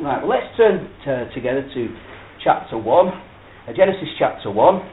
Right, well, let's turn together to chapter 1, Genesis chapter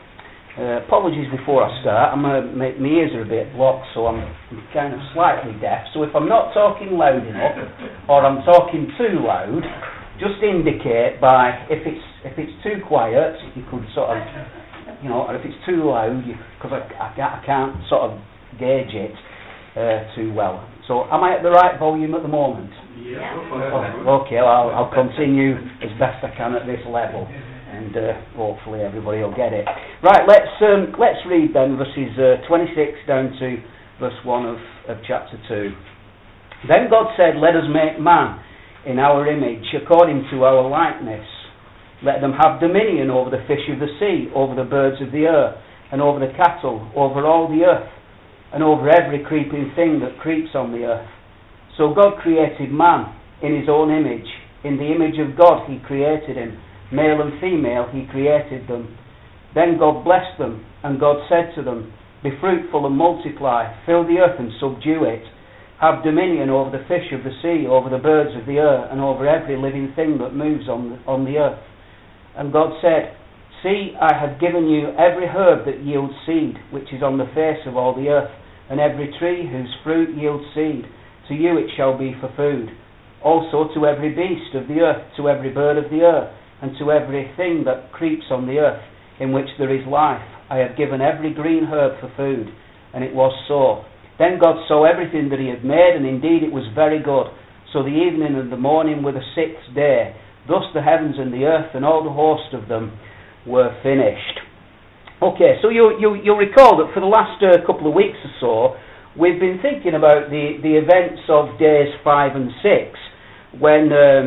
1. Apologies before I start, my ears are a bit blocked, so I'm kind of slightly deaf. So if I'm not talking loud enough, or I'm talking too loud, just indicate by, if it's too quiet, you could sort of, or if it's too loud, because I can't sort of gauge it too well. So am I at the right volume at the moment? Yeah. Okay, well, I'll continue as best I can at this level, and hopefully everybody will get it. Right, let's read then verses 26 down to verse 1 of chapter 2. Then God said, "Let us make man in our image, according to our likeness. Let them have dominion over the fish of the sea, over the birds of the air, and over the cattle, over all the earth, and over every creeping thing that creeps on the earth." So God created man in his own image. In the image of God he created him. Male and female he created them. Then God blessed them, and God said to them, "Be fruitful and multiply, fill the earth and subdue it. Have dominion over the fish of the sea, over the birds of the air, and over every living thing that moves on the earth." And God said, "See, I have given you every herb that yields seed, which is on the face of all the earth, and every tree whose fruit yields seed. To you it shall be for food. Also to every beast of the earth, to every bird of the air, and to every thing that creeps on the earth, in which there is life, I have given every green herb for food." And it was so. Then God saw everything that he had made, and indeed it was very good. So the evening and the morning were the sixth day. Thus the heavens and the earth and all the host of them were finished. Okay, so you'll recall that for the last couple of weeks or so, we've been thinking about the events of days 5 and 6, when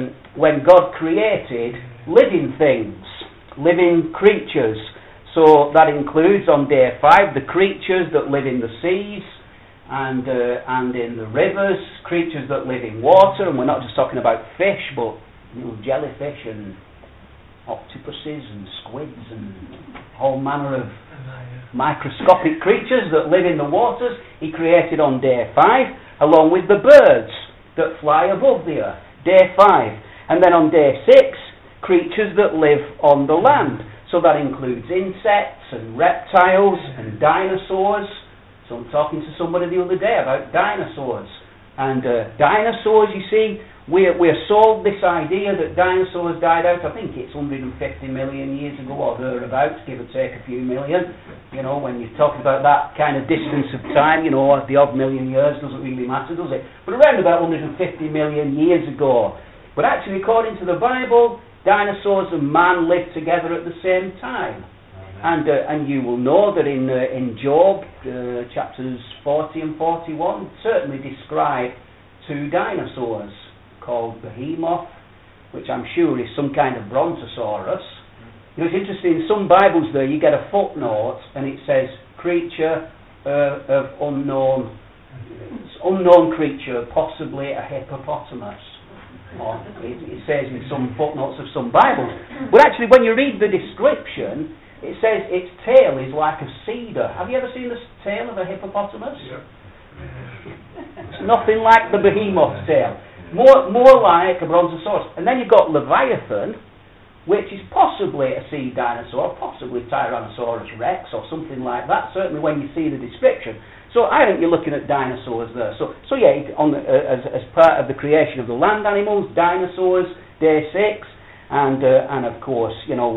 God created living things, living creatures. So that includes on day 5 the creatures that live in the seas and in the rivers, creatures that live in water, and we're not just talking about fish, but jellyfish and octopuses and squids and whole manner of microscopic creatures that live in the waters. He created on day 5, along with the birds that fly above the earth. Day 5. And then on day 6, creatures that live on the land. So that includes insects and reptiles and dinosaurs. So I'm talking to somebody the other day about dinosaurs. And dinosaurs, you see, we're sold this idea that dinosaurs died out. I think it's 150 million years ago or thereabouts, give or take a few million. When you're talking about that kind of distance of time, the odd million years doesn't really matter, does it? But around about 150 million years ago. But actually, according to the Bible, dinosaurs and man lived together at the same time. And you will know that in Job, chapters 40 and 41, certainly describe two dinosaurs called Behemoth, which I'm sure is some kind of brontosaurus. It's interesting, in some Bibles there you get a footnote and it says creature of unknown creature, possibly a hippopotamus. Or it says in some footnotes of some Bibles. But actually when you read the description, it says its tail is like a cedar. Have you ever seen the tail of a hippopotamus? Yeah. It's nothing like the behemoth tail. More like a brontosaurus. And then you've got Leviathan, which is possibly a sea dinosaur, possibly Tyrannosaurus rex or something like that, certainly when you see the description. So I think you're looking at dinosaurs there. So yeah, as part of the creation of the land animals, dinosaurs, day 6, and of course,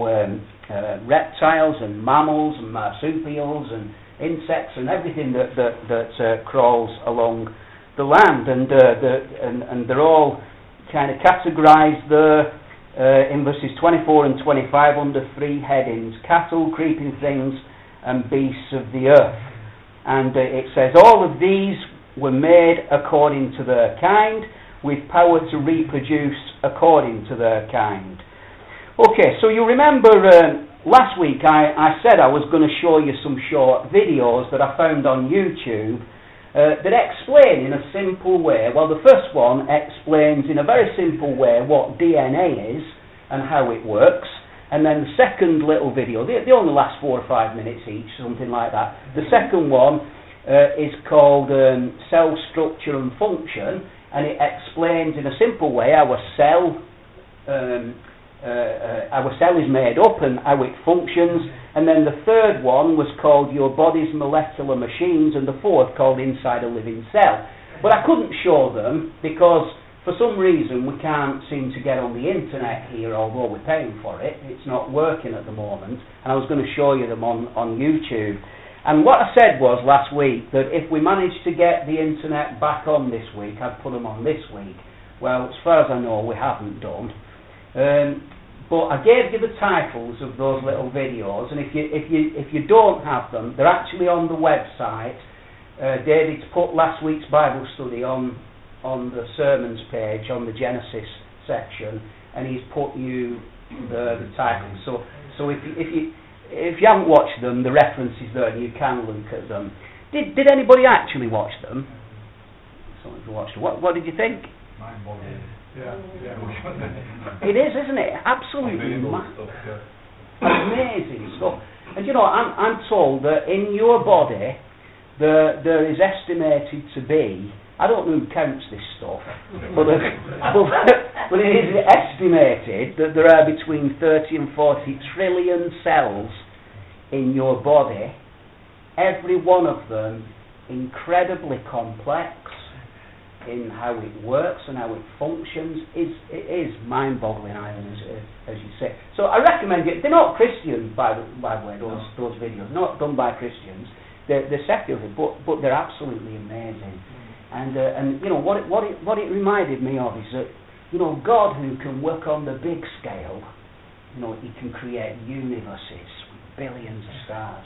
reptiles and mammals and marsupials and insects and everything that crawls along the land, and they're all kind of categorized there in verses 24 and 25 under 3 headings: cattle, creeping things, and beasts of the earth. And it says all of these were made according to their kind, with power to reproduce according to their kind. Okay, so you remember last week I said I was going to show you some short videos that I found on YouTube that explain in a simple way. Well, the first one explains in a very simple way what DNA is and how it works. And then the second little video, they only last 4 or 5 minutes each, something like that. The second one is called Cell Structure and Function, and it explains in a simple way how a cell our cell is made up and how it functions. And then the third one was called Your Body's Molecular Machines, and the fourth called Inside a Living Cell. But I couldn't show them because for some reason we can't seem to get on the internet here, although we're paying for it. It's not working at the moment, and I was going to show you them on YouTube. And what I said was last week that if we managed to get the internet back on this week, I'd put them on this week. Well, as far as I know, we haven't done. But I gave you the titles of those little videos, and if you don't have them, they're actually on the website. David's put last week's Bible study on the sermons page, on the Genesis section, and he's put you the titles. So if you haven't watched them, the reference is there, and you can look at them. Did anybody actually watch them? Someone who watched them. What did you think? Mind-boggling. Yeah. It is, isn't it? Absolutely amazing stuff. And you know, I'm told that in your body there is estimated to be, I don't know who counts this stuff, but it is estimated that there are between 30 and 40 trillion cells in your body, every one of them incredibly complex in how it works and how it functions. It is mind-boggling, as you say. So I recommend it. They're not Christian, by the way, those videos. Not done by Christians. They're secular, but they're absolutely amazing. And you know what it reminded me of is that, you know, God, who can work on the big scale, you know, He can create universes with billions of stars.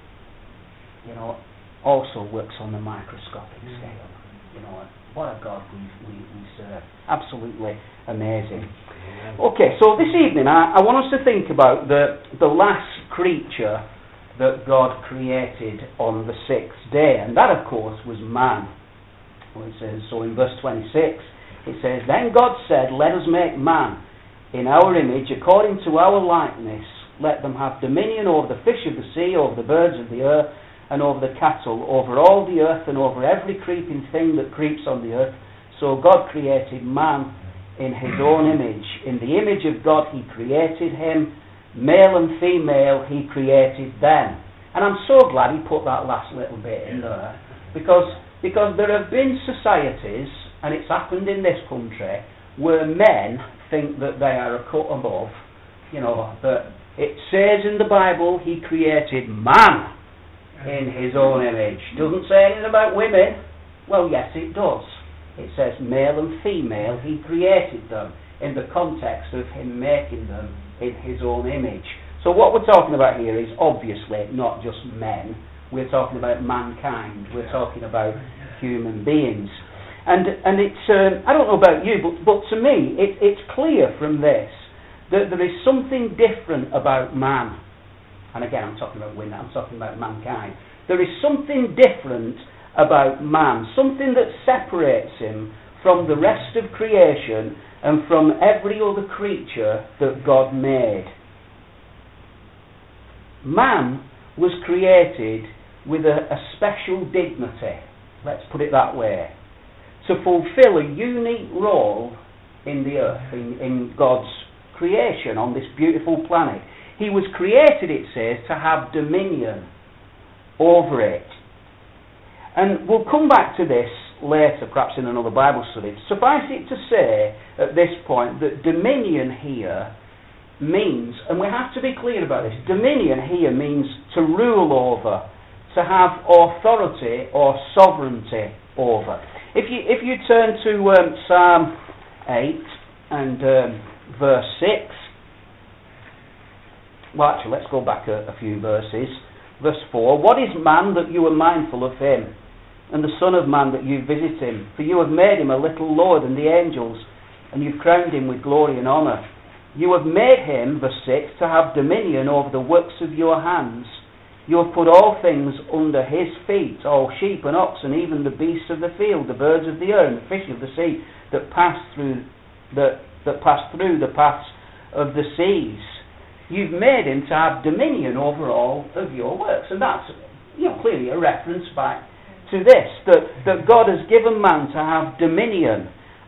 You know, also works on the microscopic scale. You know, what a God we serve. Absolutely amazing. Okay, so this evening I want us to think about the last creature that God created on the sixth day, and that of course was man. Well, it says so in verse 26. It says, "Then God said, let us make man in our image, according to our likeness. Let them have dominion over the fish of the sea, over the birds of the earth, and over the cattle, over all the earth, and over every creeping thing that creeps on the earth." So God created man in His own image. In the image of God He created him, male and female He created them. And I'm so glad He put that last little bit in there, because there have been societies, and it's happened in this country, where men think that they are a cut above. You know, that it says in the Bible He created man in His own image. Doesn't say anything about women. Well, yes, it does. It says male and female He created them in the context of Him making them in His own image. So what we're talking about here is obviously not just men. We're talking about mankind. We're talking about human beings. And it's, I don't know about you, but to me, it's clear from this that there is something different about man. And again, I'm talking about women, I'm talking about mankind. There is something different about man, something that separates him from the rest of creation and from every other creature that God made. Man was created with a special dignity, let's put it that way, to fulfill a unique role in the earth, in God's creation on this beautiful planet. He was created, it says, to have dominion over it. And we'll come back to this later, perhaps in another Bible study. Suffice it to say at this point that dominion here means, and we have to be clear about this, dominion here means to rule over, to have authority or sovereignty over. If you turn to Psalm 8 and verse 6, well, actually, let's go back a few verses. Verse 4, "What is man that you are mindful of him, and the Son of Man that you visit him? For you have made him a little lower than the angels, and you've crowned him with glory and honour. You have made him," verse 6, "to have dominion over the works of your hands. You have put all things under his feet, all sheep and oxen, even the beasts of the field, the birds of the air, and the fish of the sea that pass through the paths of the seas. You've made him to have dominion over all of your works." And that's, clearly a reference back to this, that God has given man to have dominion.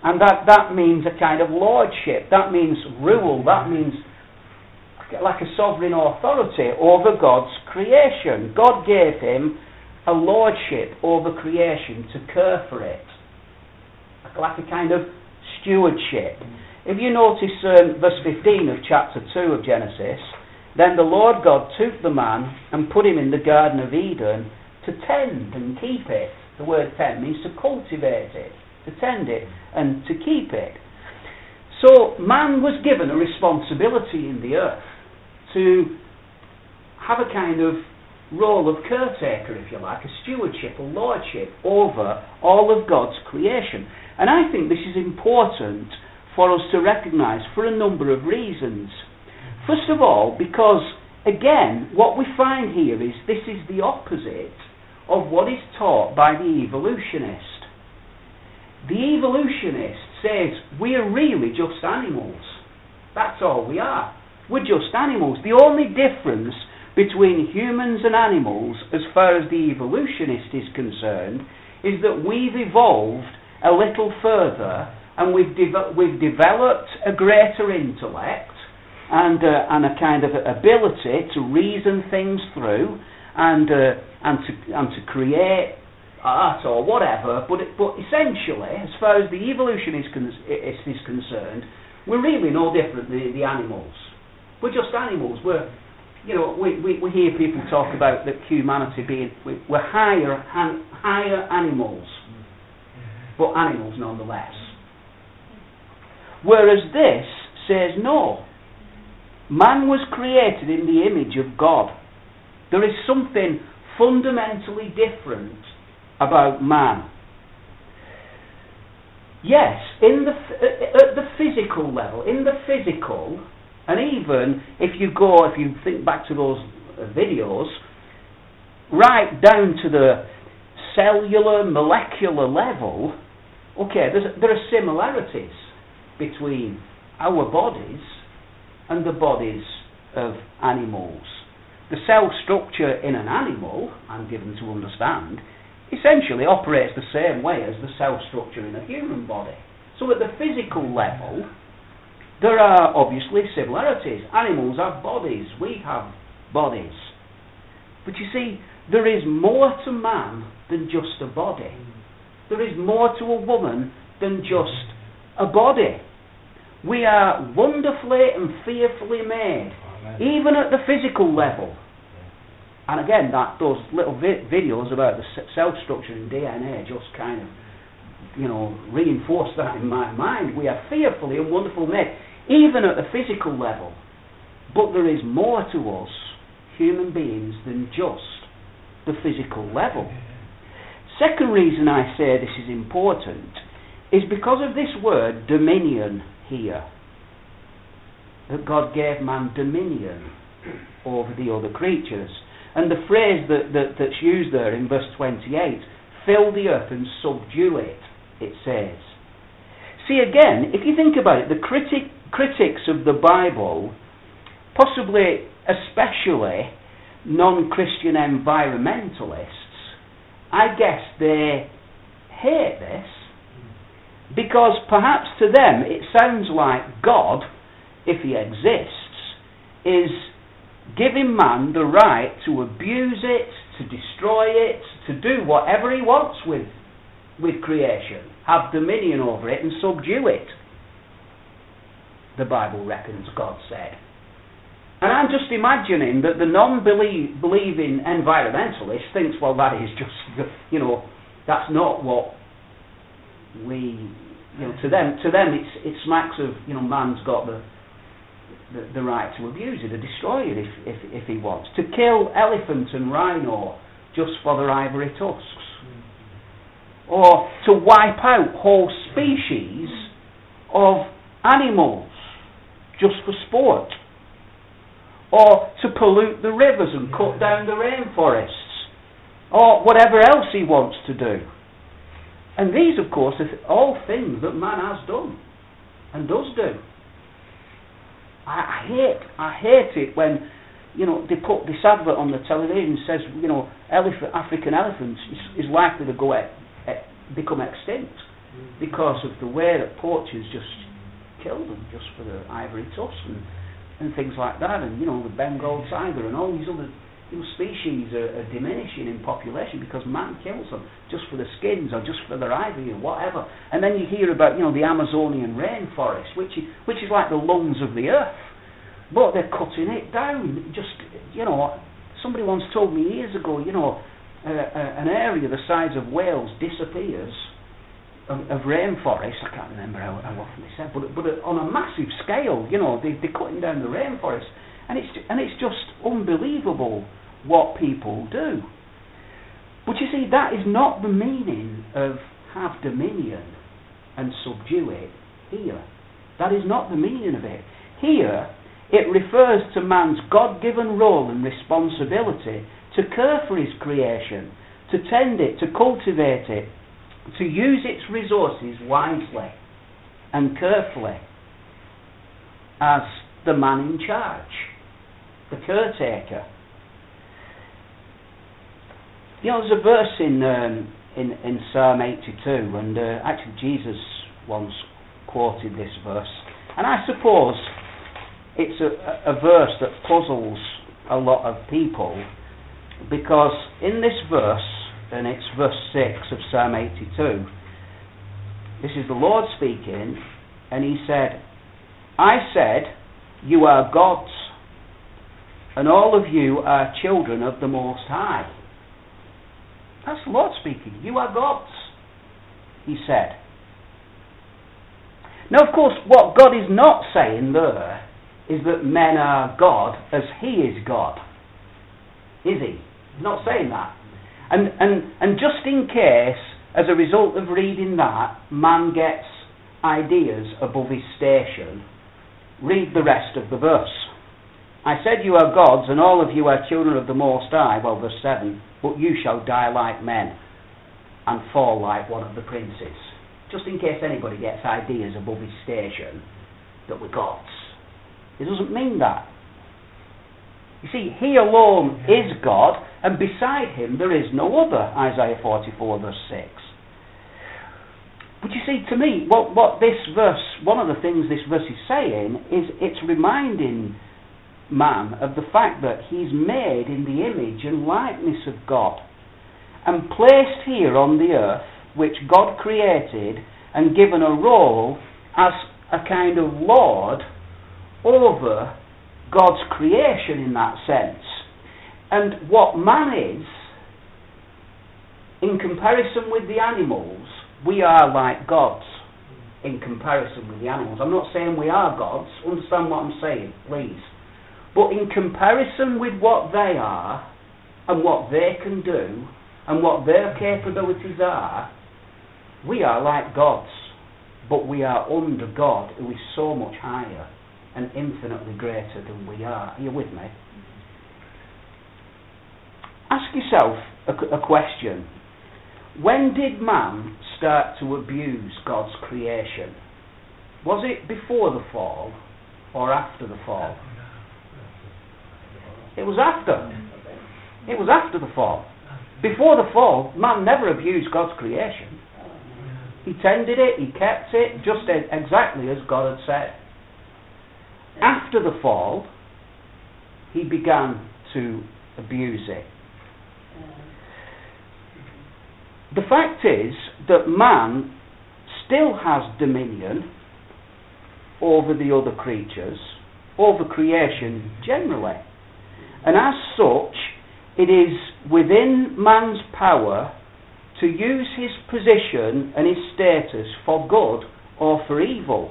And that means a kind of lordship, that means rule, that means like a sovereign authority over God's creation. God gave him a lordship over creation to care for it, like a kind of stewardship. If you notice verse 15 of chapter 2 of Genesis, then the Lord God took the man and put him in the Garden of Eden to tend and keep it. The word tend means to cultivate it, to tend it and to keep it. So man was given a responsibility in the earth to have a kind of role of caretaker, if you like, a stewardship, a lordship over all of God's creation. And I think this is important for us to recognise for a number of reasons. First of all, because, again, what we find here is this is the opposite of what is taught by the evolutionist. The evolutionist says we're really just animals. That's all we are. We're just animals. The only difference between humans and animals, as far as the evolutionist is concerned, is that we've evolved a little further and we've developed a greater intellect and a kind of ability to reason things through and to create art or whatever. But essentially, as far as the evolutionist is concerned, we're really no different than the animals. We're just animals. We hear people talk about that humanity being we're higher animals, but animals nonetheless. Whereas this says no. Man was created in the image of God. There is something fundamentally different about man. Yes, at the physical level, and even if you think back to those videos, right down to the cellular, molecular level, okay, there are similarities between our bodies and the bodies of animals. The cell structure in an animal, I'm given to understand, essentially operates the same way as the cell structure in a human body. So at the physical level, there are obviously similarities. Animals have bodies, we have bodies. But you see, there is more to man than just a body. There is more to a woman than just a body. We are wonderfully and fearfully made, even at the physical level. And again, those little videos about the cell structure and DNA just kind of, reinforce that in my mind. We are fearfully and wonderfully made, even at the physical level. But there is more to us, human beings, than just the physical level. Second reason I say this is important is because of this word dominion here. That God gave man dominion over the other creatures. And the phrase that's used there in verse 28, fill the earth and subdue it, it says. See, again, if you think about it, the critics of the Bible, possibly especially non-Christian environmentalists, I guess they hate this because perhaps to them it sounds like God, if he exists, is giving man the right to abuse it, to destroy it, to do whatever he wants with creation, have dominion over it and subdue it. The Bible reckons God said. And I'm just imagining that the non-believing environmentalist thinks, well, that is just, that's not what we, to them it smacks of, man's got the right to abuse it, to destroy it if he wants, to kill elephant and rhino just for their ivory tusks, or to wipe out whole species of animals just for sport, or to pollute the rivers and cut down the rainforests, or whatever else he wants to do. And these, of course, are all things that man has done and does do. I hate it when, they put this advert on the television that says, African elephants is likely to become extinct. because of the way that poachers just kill them just for the ivory tusk and things like that, and the Bengal tiger and all these other species are diminishing in population because man kills them just for the skins or just for their ivory or whatever. And then you hear about the Amazonian rainforest, which is like the lungs of the earth, but they're cutting it down. Just somebody once told me years ago, an area the size of Wales disappears of rainforest. I can't remember how often they said, but on a massive scale, they're cutting down the rainforest, and it's just unbelievable what people do. But you see, that is not the meaning of have dominion and subdue it here. That is not the meaning of it. Here, it refers to man's God-given role and responsibility to care for his creation, to tend it, to cultivate it, to use its resources wisely and carefully as the man in charge, the caretaker. There's a verse in Psalm 82, and actually Jesus once quoted this verse, and I suppose it's a verse that puzzles a lot of people, because in this verse, and it's verse 6 of Psalm 82, this is the Lord speaking, and he said, I said, you are gods, and all of you are children of the Most High. That's the Lord speaking. You are gods, he said. Now, of course, what God is not saying there is that men are God as he is God. Is he? He's not saying that. And just in case, as a result of reading that, man gets ideas above his station, read the rest of the verse. I said you are gods, and all of you are children of the Most High, well, verse 7, but you shall die like men, and fall like one of the princes. Just in case anybody gets ideas above his station, that we're gods. It doesn't mean that. You see, he alone is God, and beside him there is no other, Isaiah 44 verse 6. But you see, to me, what this verse, one of the things this verse is saying, is it's reminding man of the fact that he's made in the image and likeness of God, and placed here on the earth, which God created, and given a role as a kind of Lord over God's creation in that sense. And what man is, in comparison with the animals, we are like gods in comparison with the animals. I'm not saying we are gods, understand what I'm saying, please. But in comparison with what they are, and what they can do, and what their capabilities are, we are like gods. But we are under God, who is so much higher and infinitely greater than we are. Are you with me? Ask yourself a question. When did man start to abuse God's creation? Was it before the fall or after the fall? It was after. It was after the fall. Before the fall, man never abused God's creation. He tended it, he kept it, just exactly as God had said. After the fall, he began to abuse it. The fact is that man still has dominion over the other creatures, over creation generally. And as such, it is within man's power to use his position and his status for good or for evil.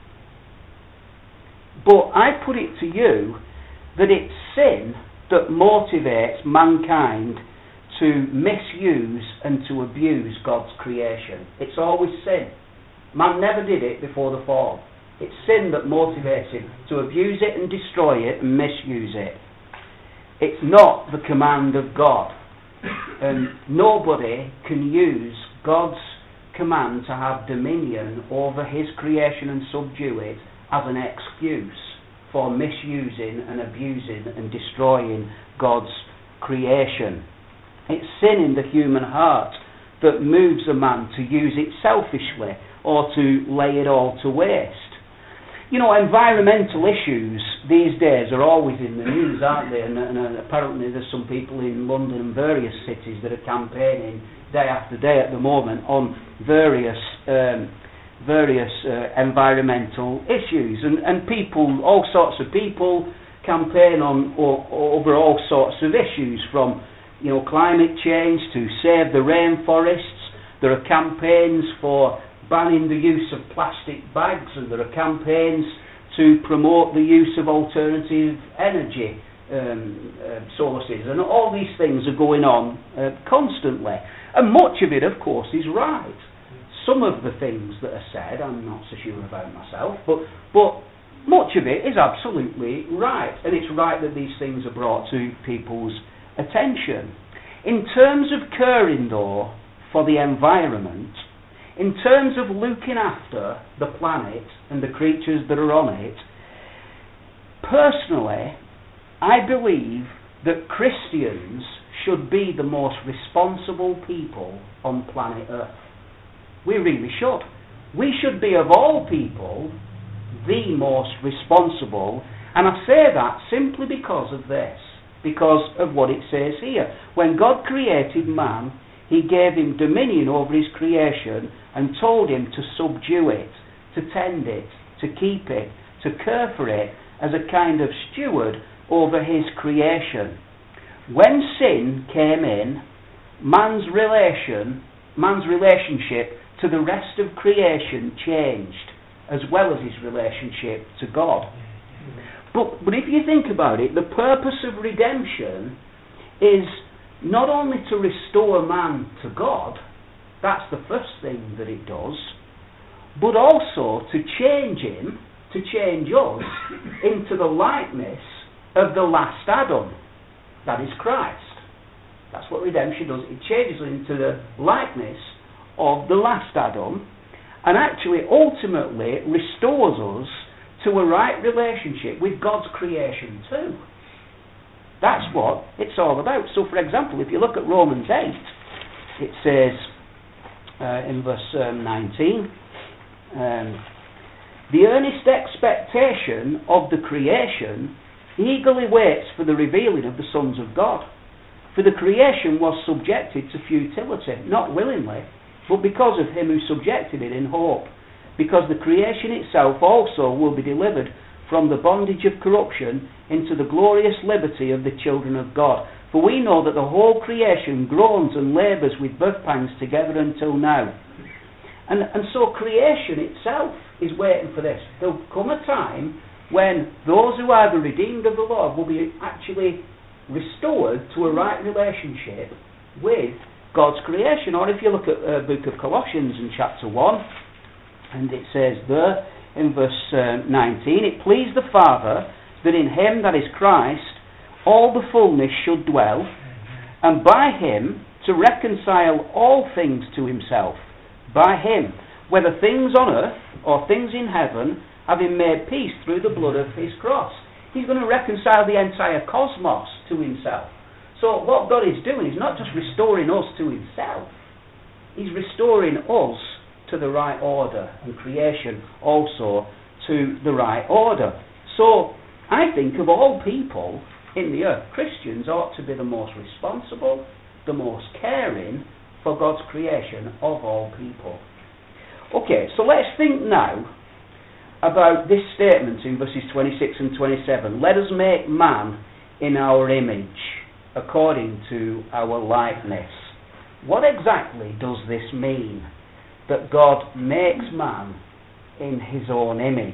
But I put it to you that it's sin that motivates mankind to misuse and to abuse God's creation. It's always sin. Man never did it before the fall. It's sin that motivates him to abuse it and destroy it and misuse it. It's not the command of God. And nobody can use God's command to have dominion over his creation and subdue it as an excuse for misusing and abusing and destroying God's creation. It's sin in the human heart that moves a man to use it selfishly or to lay it all to waste. You know, environmental issues these days are always in the news, aren't they? And apparently there's some people in London and various cities that are campaigning day after day at the moment on various environmental issues. And people, all sorts of people, campaign on over all sorts of issues, from, you know, climate change to save the rainforests. There are campaigns for banning the use of plastic bags, and there are campaigns to promote the use of alternative energy sources, and all these things are going on constantly, and much of it, of course, is right. Some of the things that are said I'm not so sure about myself, but much of it is absolutely right, and it's right that these things are brought to people's attention. In terms of caring, though, for the environment, in terms of looking after the planet and the creatures that are on it, personally, I believe that Christians should be the most responsible people on planet Earth. We really should. We should be, of all people, the most responsible, and I say that simply because of this, because of what it says here. When God created man, He gave him dominion over his creation and told him to subdue it, to tend it, to keep it, to care for it as a kind of steward over his creation. When sin came in, man's relationship to the rest of creation changed, as well as his relationship to God. But if you think about it, the purpose of redemption is not only to restore man to God, that's the first thing that it does, but also to change him, to change us into the likeness of the last Adam, that is Christ. That's what redemption does. It changes us into the likeness of the last Adam, and actually ultimately restores us to a right relationship with God's creation too. That's what it's all about. So, for example, if you look at Romans 8, it says in verse 19, the earnest expectation of the creation eagerly waits for the revealing of the sons of God. For the creation was subjected to futility, not willingly, but because of him who subjected it in hope. Because the creation itself also will be delivered from the bondage of corruption into the glorious liberty of the children of God. For we know that the whole creation groans and labours with birth pangs together until now. And so creation itself is waiting for this. There'll come a time when those who are the redeemed of the Lord will be actually restored to a right relationship with God's creation. Or if you look at the book of Colossians in chapter 1, and it says there, in verse 19, it pleased the Father that in him, that is Christ, all the fullness should dwell, and by him to reconcile all things to himself. By him, whether things on earth or things in heaven, having made peace through the blood of his cross. He's going to reconcile the entire cosmos to himself. So what God is doing is not just restoring us to himself, he's restoring us to the right order, and creation also to the right order. So I think of all people in the earth, Christians ought to be the most responsible, the most caring for God's creation of all people. Okay, so let's think now about this statement in verses 26 and 27. Let us make man in our image, according to our likeness. What exactly does this mean, that God makes man in his own image?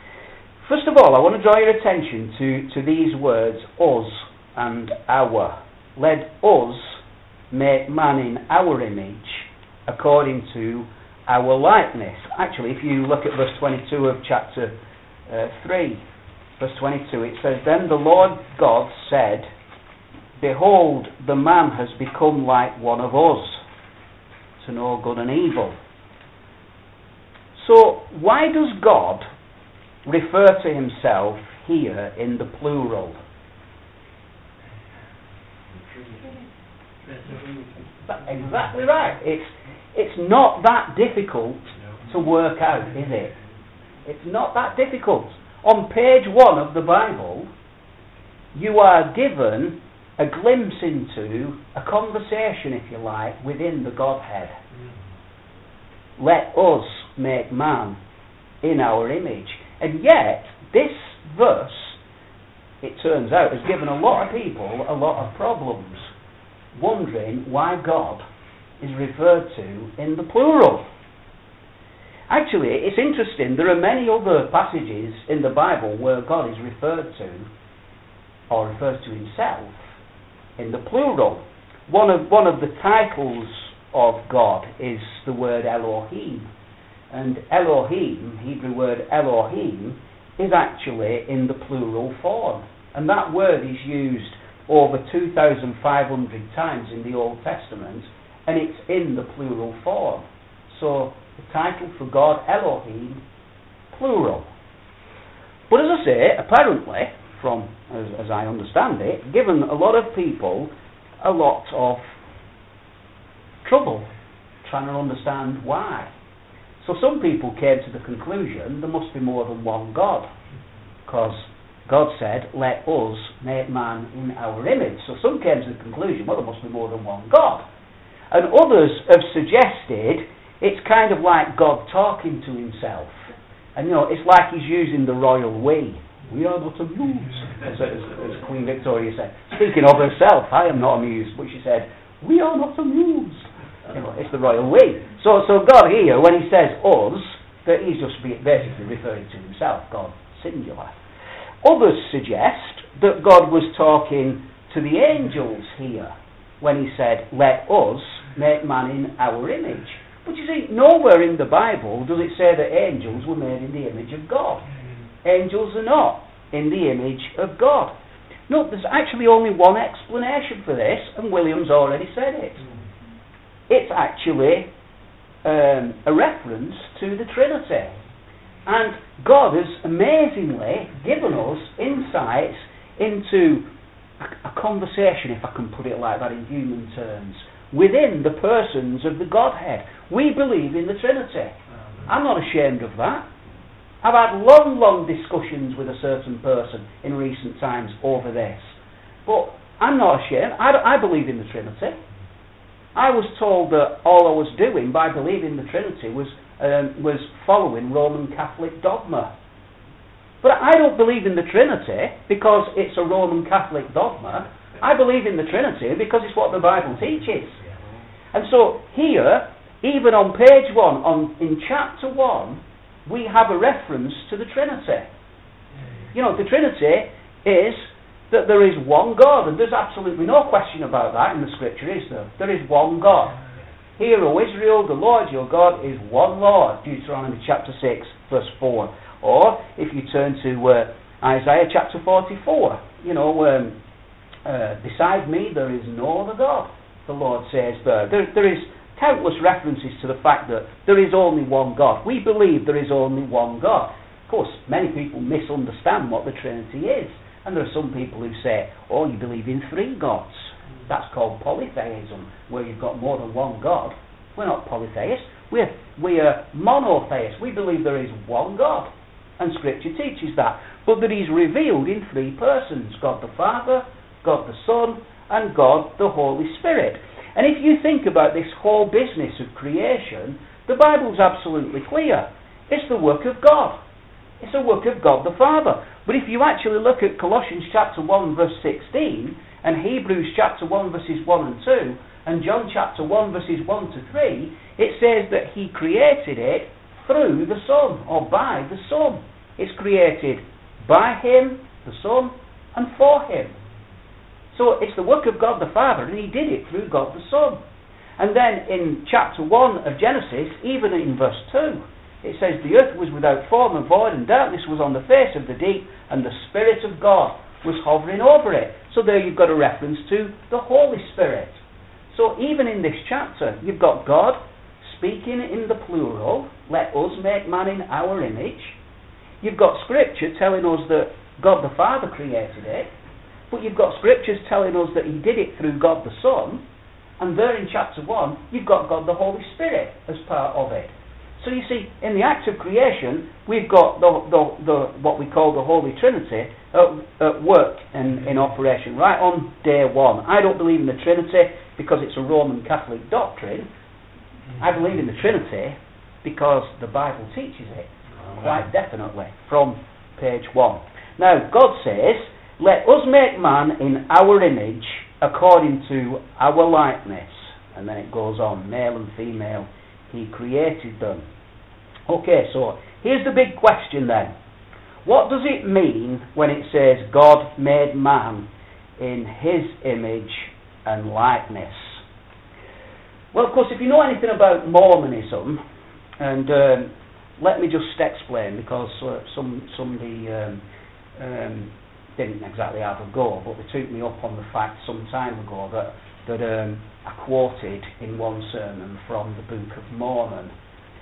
First of all, I want to draw your attention to these words, us and our. Let us make man in our image, according to our likeness. Actually, if you look at verse 22 of chapter 3, verse 22, it says, Then the Lord God said, Behold, the man has become like one of us, to know good and evil. So, why does God refer to himself here in the plural? exactly right. It's not that difficult to work out, is it? It's not that difficult. On page 1 of the Bible, you are given a glimpse into a conversation, if you like, within the Godhead. Let us make man in our image. And yet, this verse, it turns out, has given a lot of people a lot of problems, wondering why God is referred to in the plural. Actually, it's interesting, there are many other passages in the Bible where God is referred to, or refers to himself, in the plural. One of the titles of God is the word Elohim. And Elohim, Hebrew word Elohim, is actually in the plural form. And that word is used over 2,500 times in the Old Testament, and it's in the plural form. So the title for God, Elohim, plural. But as I say, apparently, from as I understand it, given a lot of people a lot of trouble trying to understand why. So some people came to the conclusion there must be more than one God, because God said, let us make man in our image. So some came to the conclusion, well, there must be more than one God. And others have suggested it's kind of like God talking to himself. And it's like he's using the royal we. We are not amused, as Queen Victoria said. Speaking of herself, I am not amused, but she said, we are not amused. It's the royal we. So God here, when he says us, that he's just basically referring to himself, God singular. Others suggest that God was talking to the angels here, when he said, let us make man in our image. But you see, nowhere in the Bible does it say that angels were made in the image of God. Angels are not in the image of God. No, there's actually only one explanation for this, and William's already said it. It's actually a reference to the Trinity. And God has amazingly given us insights into a conversation, if I can put it like that in human terms, within the persons of the Godhead. We believe in the Trinity. I'm not ashamed of that. I've had long discussions with a certain person in recent times over this. But I'm not ashamed. I believe in the Trinity. I was told that all I was doing by believing the Trinity was following Roman Catholic dogma. But I don't believe in the Trinity because it's a Roman Catholic dogma. I believe in the Trinity because it's what the Bible teaches. And so here, even on page 1, in chapter 1, we have a reference to the Trinity. The Trinity is that there is one God, and there's absolutely no question about that in the Scripture, is there? There is one God. Hear, O Israel, the Lord your God is one Lord, Deuteronomy chapter 6, verse 4. Or, if you turn to Isaiah chapter 44, beside me there is no other God, the Lord says there. There is countless references to the fact that there is only one God. We believe there is only one God. Of course, many people misunderstand what the Trinity is. And there are some people who say, oh, you believe in 3 gods. That's called polytheism, where you've got more than one God. We're not polytheists. We are monotheists. We believe there is one God. And Scripture teaches that. But that he's revealed in 3 persons. God the Father, God the Son, and God the Holy Spirit. And if you think about this whole business of creation, the Bible's absolutely clear. It's the work of God. It's the work of God the Father. But if you actually look at Colossians chapter 1 verse 16, and Hebrews chapter 1 verses 1 and 2, and John chapter 1 verses 1 to 3, it says that he created it through the Son, or by the Son. It's created by him, the Son, and for him. So it's the work of God the Father, and he did it through God the Son. And then in chapter 1 of Genesis, even in verse 2, it says, the earth was without form and void, and darkness was on the face of the deep, and the Spirit of God was hovering over it. So there you've got a reference to the Holy Spirit. So even in this chapter, you've got God speaking in the plural, let us make man in our image. You've got Scripture telling us that God the Father created it, but you've got Scriptures telling us that he did it through God the Son, And there in chapter 1, you've got God the Holy Spirit as part of it. So you see, in the act of creation, we've got the what we call the Holy Trinity at work and in operation, right on day one. I don't believe in the Trinity because it's a Roman Catholic doctrine. I believe in the Trinity because the Bible teaches it quite definitely from page 1. Now, God says, let us make man in our image according to our likeness. And then it goes on, male and female, He created them. Okay, so here's the big question then. What does it mean when it says God made man in His image and likeness? Well, of course, if you know anything about Mormonism, and let me just explain, because somebody didn't exactly have a go, but they took me up on the fact some time ago that I quoted in one sermon from the Book of Mormon.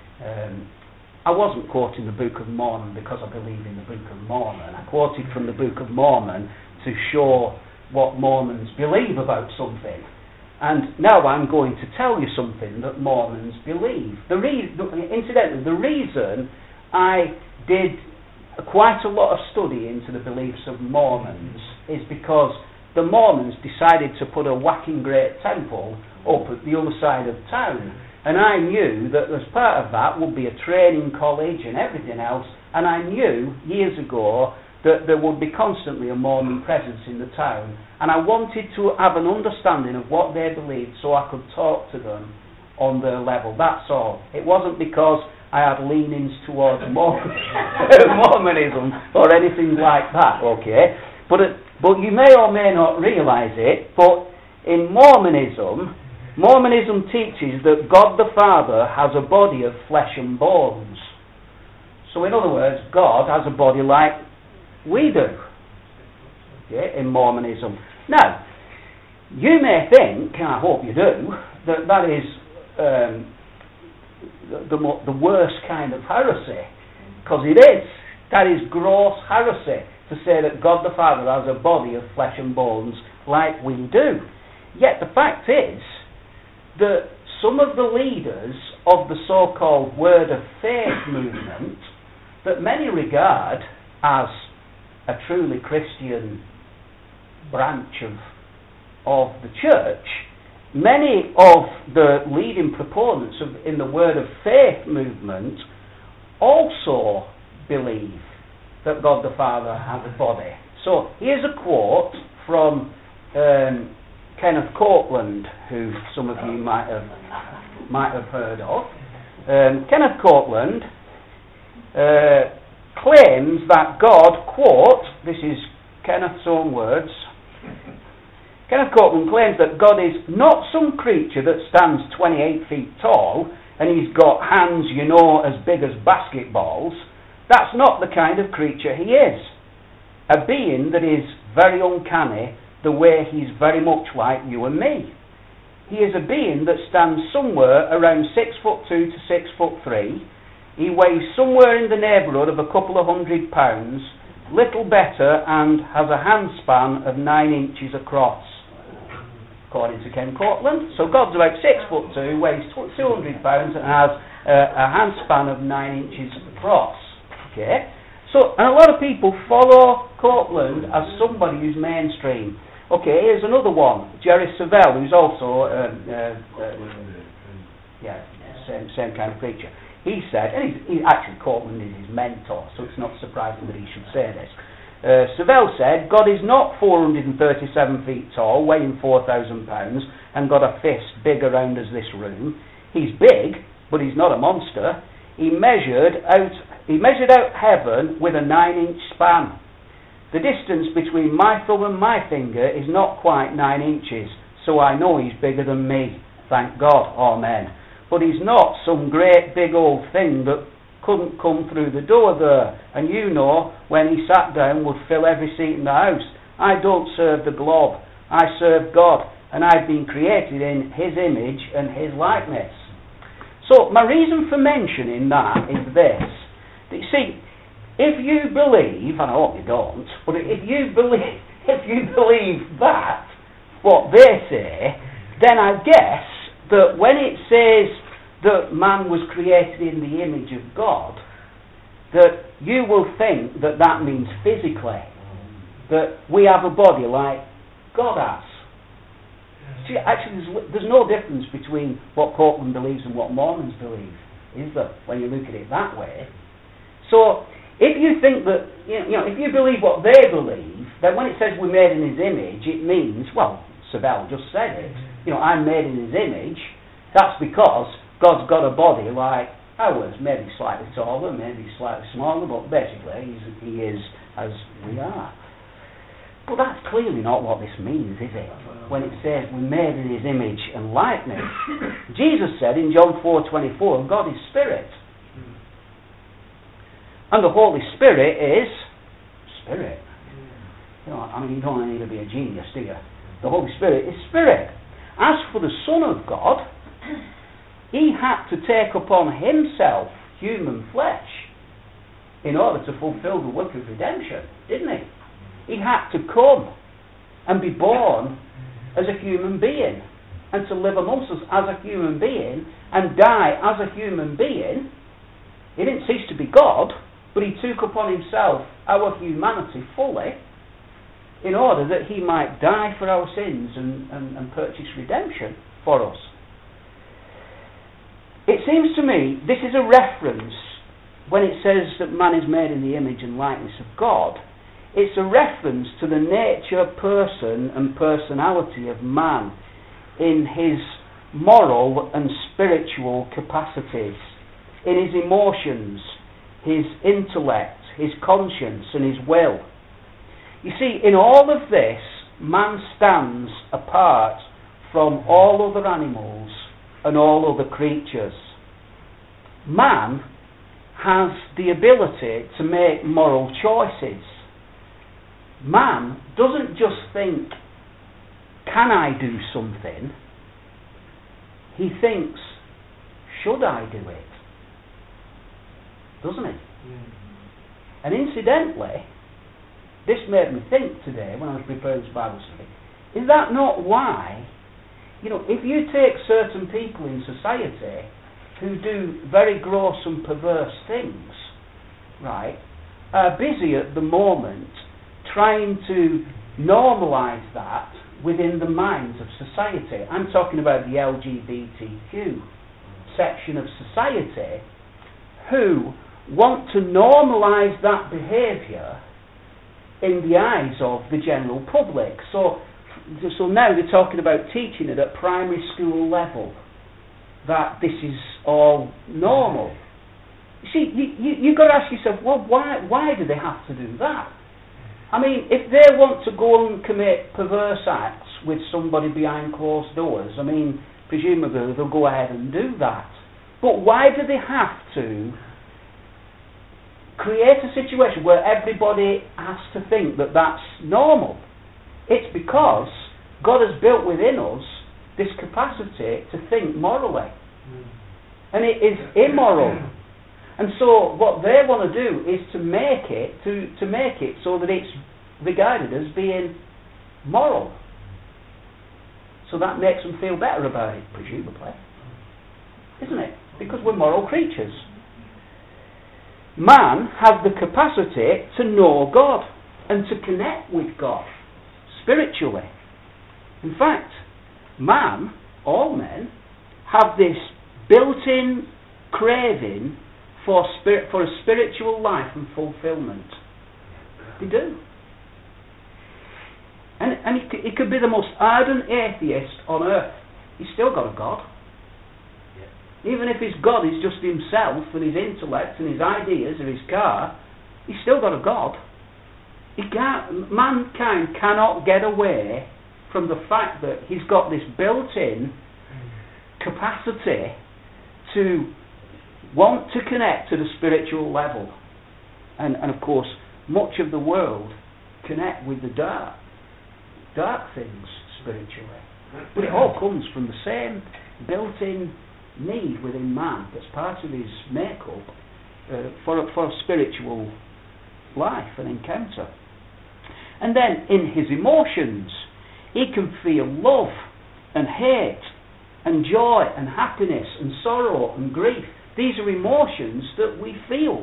I wasn't quoting the Book of Mormon because I believe in the Book of Mormon. I quoted from the Book of Mormon to show what Mormons believe about something. And now I'm going to tell you something that Mormons believe. Incidentally, the reason I did quite a lot of study into the beliefs of Mormons is because the Mormons decided to put a whacking great temple up at the other side of town. And I knew that as part of that would be a training college and everything else. And I knew years ago that there would be constantly a Mormon presence in the town. And I wanted to have an understanding of what they believed so I could talk to them on their level. That's all. It wasn't because I had leanings towards Mormonism or anything like that, okay? But you may or may not realise it, but in Mormonism teaches that God the Father has a body of flesh and bones. So in other words, God has a body like we do, okay, in Mormonism. Now, you may think, and I hope you do, that is the worst kind of heresy, because it is. That is gross heresy to say that God the Father has a body of flesh and bones like we do. Yet the fact is that some of the leaders of the so-called Word of Faith movement, that many regard as a truly Christian branch of the church, many of the leading proponents in the Word of Faith movement also believe that God the Father has a body. So here's a quote from Kenneth Copeland, who some of you might have heard of. Kenneth Copeland claims that God, quote, this is Kenneth's own words, Kenneth Copeland claims that God is not some creature that stands 28 feet tall and he's got hands, as big as basketballs. That's not the kind of creature he is. A being that is very uncanny, the way he's very much like you and me. He is a being that stands somewhere around 6'2" to 6'3". He weighs somewhere in the neighbourhood of a couple of 100 pounds, little better, and has a hand span of 9 inches across, according to Ken Copeland. So God's about 6'2", weighs 200 pounds, and has a hand span of 9 inches across. Okay? So, and a lot of people follow Copeland as somebody who's mainstream. Okay, here's another one, Jerry Savelle, who's also same kind of preacher. He said, and actually Copeland is his mentor, so it's not surprising that he should say this. Savelle said, God is not 437 feet tall, weighing 4,000 pounds, and got a fist big around as this room. He's big, but he's not a monster. He measured out heaven with a 9-inch span. The distance between my thumb and my finger is not quite 9 inches, so I know he's bigger than me. Thank God, amen. But he's not some great big old thing that couldn't come through the door there, and when he sat down would fill every seat in the house. I don't serve the globe, I serve God, and I've been created in His image and His likeness. So my reason for mentioning that is this. You see, if you believe, and I hope you don't, but if you believe that, what they say, then I guess that when it says that man was created in the image of God, that you will think that that means physically, that we have a body like God has. See, actually, there's no difference between what Copeland believes and what Mormons believe, is there, when you look at it that way? So, if you think that, if you believe what they believe, then when it says we're made in His image, it means, well, Sabelle just said it, I'm made in His image. That's because God's got a body like ours, maybe slightly taller, maybe slightly smaller, but basically He is as we are. But that's clearly not what this means, is it? When it says we're made in His image and likeness. Jesus said in John 4:24, God is Spirit. And the Holy Spirit is Spirit. You don't need to be a genius, do you? The Holy Spirit is Spirit. As for the Son of God, He had to take upon Himself human flesh in order to fulfill the work of redemption, didn't He? He had to come and be born as a human being and to live amongst us as a human being and die as a human being. He didn't cease to be God, but He took upon Himself our humanity fully in order that He might die for our sins and purchase redemption for us. It seems to me this is a reference when it says that man is made in the image and likeness of God. It's a reference to the nature, person and personality of man in his moral and spiritual capacities, in his emotions, his intellect, his conscience and his will. You see, in all of this, man stands apart from all other animals and all other creatures. Man has the ability to make moral choices. Man doesn't just think, can I do something? He thinks, should I do it? Doesn't he? And incidentally, this made me think today when I was preparing this Bible study, is that not why, if you take certain people in society who do very gross and perverse things, right, are busy at the moment trying to normalise that within the minds of society. I'm talking about the LGBTQ section of society who want to normalise that behaviour in the eyes of the general public. So now they're talking about teaching it at primary school level, that this is all normal. You see, you've got to ask yourself, well, why do they have to do that? I mean, if they want to go and commit perverse acts with somebody behind closed doors, I mean, presumably they'll go ahead and do that. But why do they have to create a situation where everybody has to think that that's normal? It's because God has built within us this capacity to think morally. And it is immoral. And so what they want to do is to make it so that it's regarded as being moral. So that makes them feel better about it, presumably. Isn't it? Because we're moral creatures. Man has the capacity to know God and to connect with God spiritually. In fact, all men, have this built-in craving for a spiritual life and fulfillment. They do. And he could be the most ardent atheist on earth. He's still got a God. Yeah. Even if his God is just himself and his intellect and his ideas or his car, he's still got a God. Mankind cannot get away from the fact that he's got this built-in capacity to want to connect to the spiritual level. And of course, much of the world connect with the dark things spiritually. But it all comes from the same built-in need within man that's part of his makeup for a spiritual life and encounter. And then in his emotions, he can feel love, and hate and joy and happiness and sorrow and grief. These are emotions that we feel.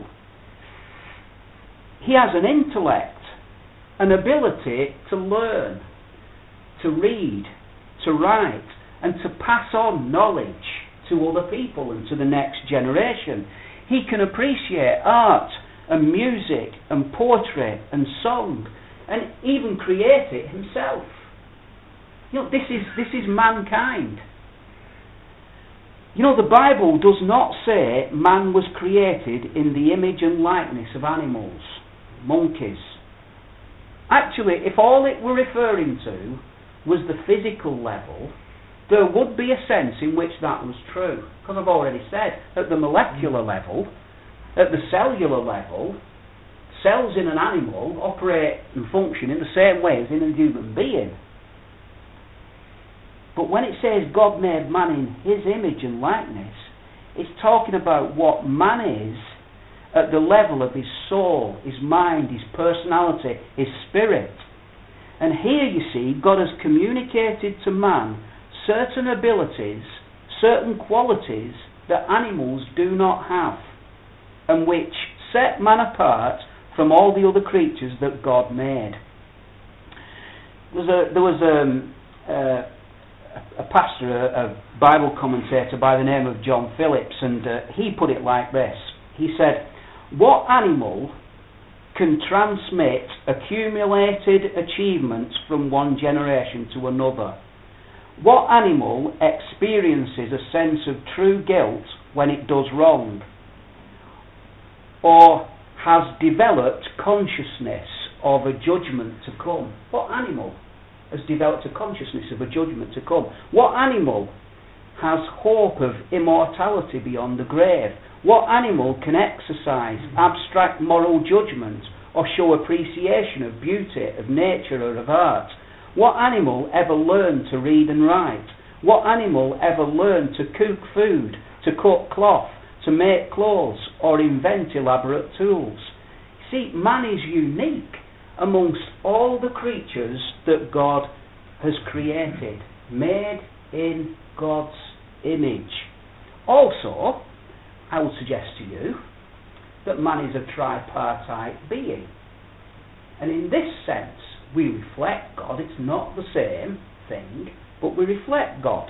He has an intellect, an ability to learn, to read, to write, and to pass on knowledge to other people and to the next generation. He can appreciate art and music and poetry and song and even create it himself. You know, this is mankind. You know, the Bible does not say man was created in the image and likeness of animals, monkeys. Actually, if all it were referring to was the physical level, there would be a sense in which that was true. Because I've already said, at the molecular level, at the cellular level, cells in an animal operate and function in the same way as in a human being. But when it says God made man in his image and likeness, it's talking about what man is at the level of his soul, his mind, his personality, his spirit. And here you see, God has communicated to man certain abilities, certain qualities that animals do not have, and which set man apart from all the other creatures that God made. There was a pastor, a Bible commentator by the name of John Phillips, and he put it like this. He said, "What animal can transmit accumulated achievements from one generation to another? What animal experiences a sense of true guilt when it does wrong? Or has developed consciousness of a judgment to come?" What animal has developed a consciousness of a judgment to come? What animal has hope of immortality beyond the grave? What animal can exercise abstract moral judgment or show appreciation of beauty, of nature or of art? What animal ever learned to read and write? What animal ever learned to cook food, to cut cloth, to make clothes or invent elaborate tools? See, man is unique amongst all the creatures that God has created, made in God's image. Also, I would suggest to you that man is a tripartite being. And in this sense, we reflect God. It's not the same thing, but we reflect God.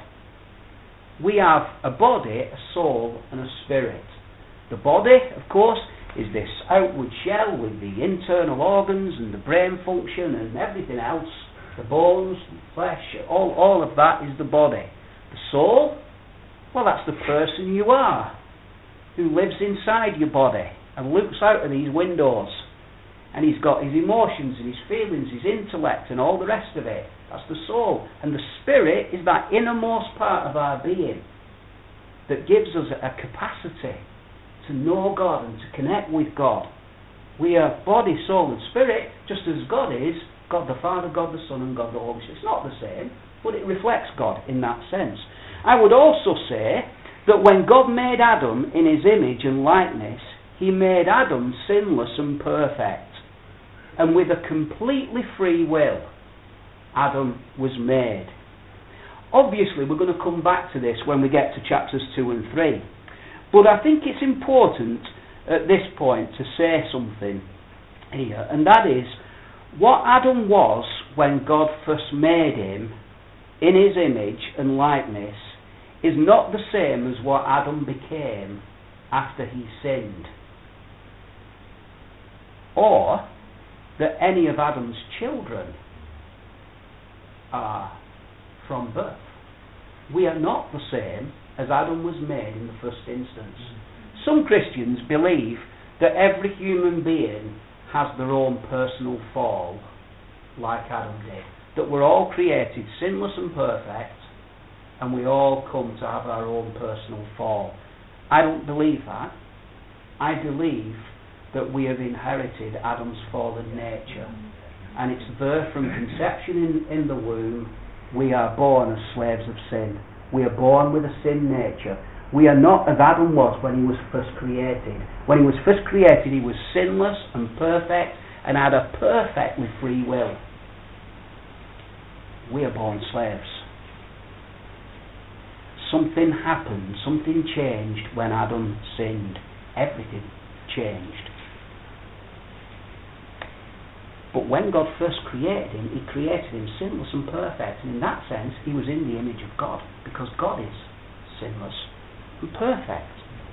We have a body, a soul, and a spirit. The body, of course, is this outward shell with the internal organs and the brain function and everything else, the bones, the flesh, all of that is the body. The soul, well, that's the person you are, who lives inside your body and looks out of these windows, and he's got his emotions and his feelings, his intellect and all the rest of it. That's the soul. And the spirit is that innermost part of our being that gives us a capacity to know God and to connect with God. We are body, soul and spirit, just as God is, God the Father, God the Son and God the Holy Spirit. It's not the same, but it reflects God in that sense. I would also say that when God made Adam in his image and likeness, he made Adam sinless and perfect. And with a completely free will, Adam was made. Obviously, we're going to come back to this when we get to chapters 2 and 3. But I think it's important at this point to say something here, and that is, what Adam was when God first made him in his image and likeness is not the same as what Adam became after he sinned, or that any of Adam's children are from birth. We are not the same as Adam was made in the first instance. Some Christians believe that every human being has their own personal fall, like Adam did. That we're all created sinless and perfect, and we all come to have our own personal fall. I don't believe that. I believe that we have inherited Adam's fallen nature, and it's there from conception in the womb. We are born as slaves of sin. We are born with a sin nature. We are not as Adam was when he was first created. When he was first created, he was sinless and perfect and had a perfectly free will. We are born slaves. something happened, something changed when Adam sinned. Everything changed. But when God first created him, he created him sinless and perfect. And in that sense, he was in the image of God, because God is sinless and perfect.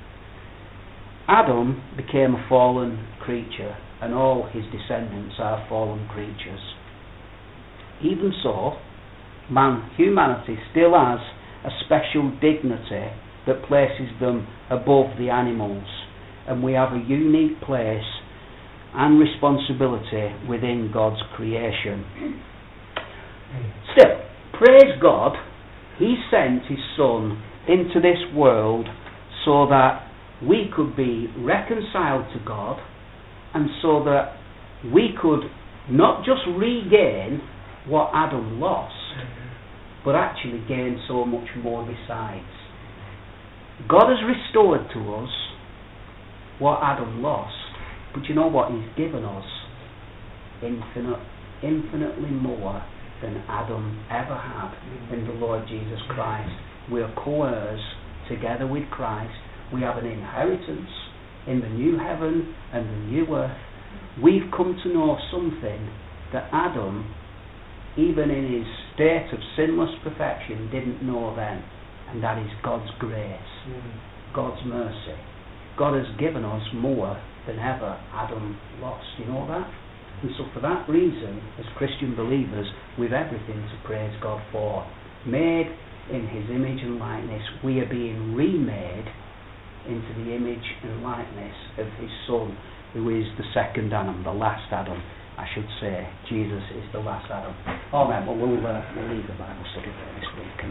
Adam became a fallen creature, and all his descendants are fallen creatures. Even so, humanity still has a special dignity that places them above the animals, and we have a unique place and responsibility within God's creation. Still, praise God, he sent his Son into this world so that we could be reconciled to God, and so that we could not just regain what Adam lost, but actually gain so much more besides. God has restored to us what Adam lost, but you know what? He's given us infinitely more than Adam ever had in the Lord Jesus Christ. We are co-heirs together with Christ. We have an inheritance in the new heaven and the new earth. We've come to know something that Adam, even in his state of sinless perfection, didn't know then, and that is God's grace, God's mercy. God has given us more than ever Adam lost. You know that? And so for that reason, as Christian believers, we've everything to praise God for. Made in his image and likeness, we are being remade into the image and likeness of his Son, who is the second Adam, the last Adam, I should say. Jesus is the last Adam. Amen. Well, we'll leave the Bible study there this week.